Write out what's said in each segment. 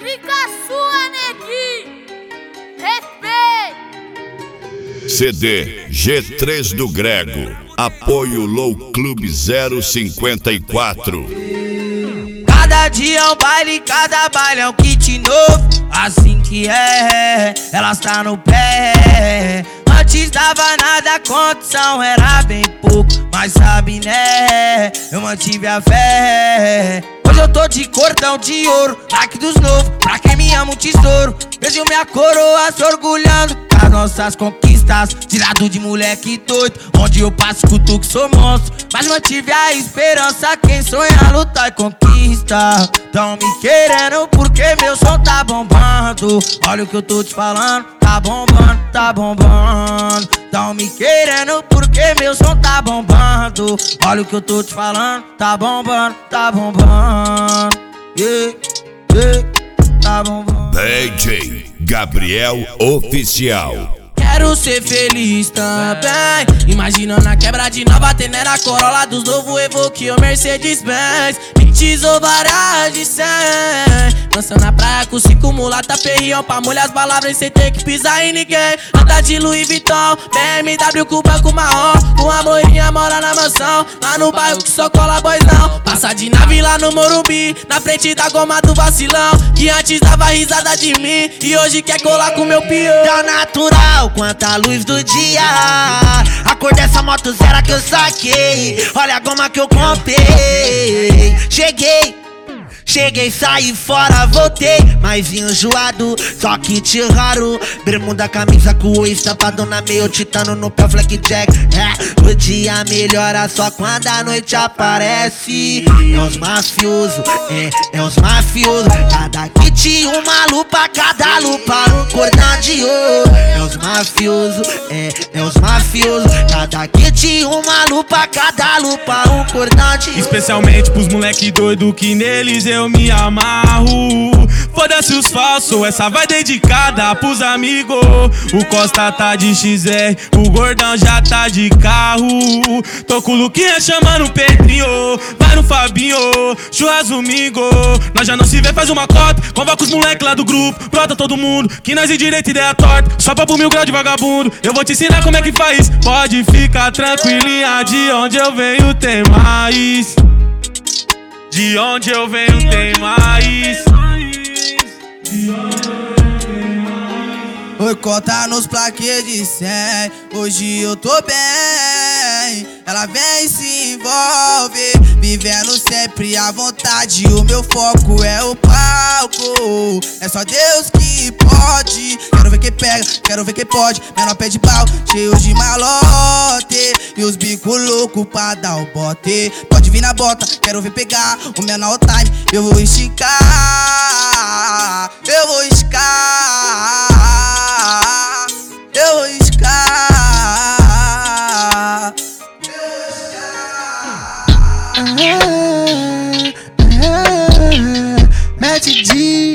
clica sua, neguinho. Respeito. CD G3 do Grego. Apoio Low Club 054. Cada dia é um baile, cada baile é um kit novo. Assim que é, elas tá no pé. Antes dava nada, a condição era bem pouco. Mas sabe, né, eu mantive a fé. Hoje eu tô de cordão de ouro, like dos novos, pra quem me ama um tesouro. Vejo minha coroa se orgulhando das nossas conquistas. Tirado de moleque doido, onde eu passo escuto que sou monstro. Mas mantive a esperança, quem sonha luta e conquista. Tão me querendo porque meu som tá bombando. Olha o que eu tô te falando, tá bombando, tá bombando. Tão me querendo porque meu som tá bombando. Olha o que eu tô te falando, tá bombando, tá bombando. Yeah, yeah, tá bombando. DJ Gabriel Oficial. Quero ser feliz também. Imaginando a quebra de nova Tenera, Corolla dos novo Evoque ou Mercedes-Benz. Pintes ou varas de 100. Dança na praia com 5 mulata perrião pra molhar as palavras sem ter que pisar em ninguém. Anda de Louis Vuitton, BMW com banco marrom. Com a moirinha mora na mansão. Lá no bairro que só cola boizão. Passa de nave lá no Morumbi, na frente da goma do vacilão. Que antes dava risada de mim e hoje quer colar com meu peão. Tão natural quanto a luz do dia. A cor dessa moto zero que eu saquei. Olha a goma que eu comprei. Cheguei, saí fora, voltei. Mais enjoado, só que te raro. Bermuda, camisa com o estampado na meio titano no pé, blackjack. O dia melhora só quando a noite aparece. É os mafiosos, é os mafiosos. Cada kit uma lupa, cada lupa um cordão de ouro. É os mafiosos, é os mafiosos. Cada kit uma lupa, cada lupa um cordão de ouro. Especialmente pros moleque doido que neles eu me amarro. Foda-se os falsos, essa vai dedicada pros amigos. O Costa tá de XR, o Gordão já tá de carro. Tô com o Luquinha chamando o Pedrinho. Vai no Fabinho, churras domingo. Nós já não se vê, faz uma cota. Convoca os moleque lá do grupo, brota todo mundo. Que nós de direita ideia torta, só papo 1000 graus de vagabundo. Eu vou te ensinar como é que faz. Pode ficar tranquilinha, de onde eu venho tem mais. De onde eu venho tem mais. Oi, cota nos plaquês de 100. Hoje eu tô bem. Ela vem e se envolve, vivendo sempre à vontade. O meu foco é o palco. É só Deus que pode. Quero ver quem pega, quero ver quem pode. Menor pé de pau, cheio de malote. E os bico louco pra dar o bote. Pode vir na bota, quero ver pegar o menor time. Eu vou esticar, eu vou esticar. Eu vou escar. Mete de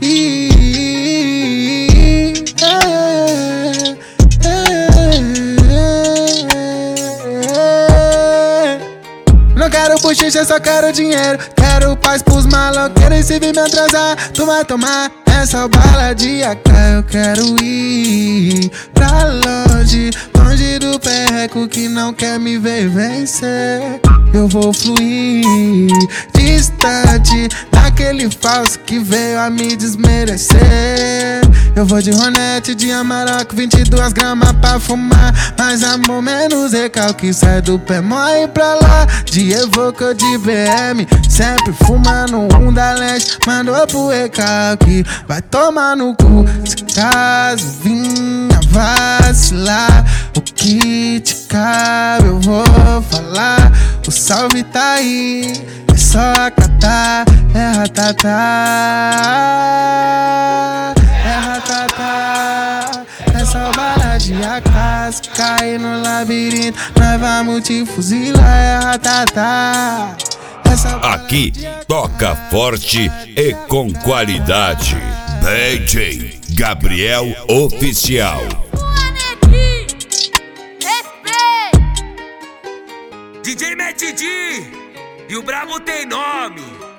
não quero bochicha, só quero dinheiro. Quero paz pros maloqueiros. E se vir me atrasar, tu vai tomar essa bala de AK. Eu quero ir pra longe, longe do perreco que não quer me ver vencer. Eu vou fluir distante daquele falso que veio a me desmerecer. Eu vou de Ronete, de Amarok, 22 gramas pra fumar. Mais amor, menos recalque, sai do pé, morre pra lá. De Evoque ou de BM, sempre fumando um da leste. Mandou pro recalque, vai tomar no cu. Se caso vinha vacilar, o que te cabe eu vou falar. O salve tá aí, é só catar. É ratatá, é ratatá. É só bala de AK. Se cair no labirinto, nós vamos te fuzilar. É ratatá. Aqui toca forte e com qualidade. DJ Gabriel Oficial. Respeito. DJ Matt D e o Brabo tem nome.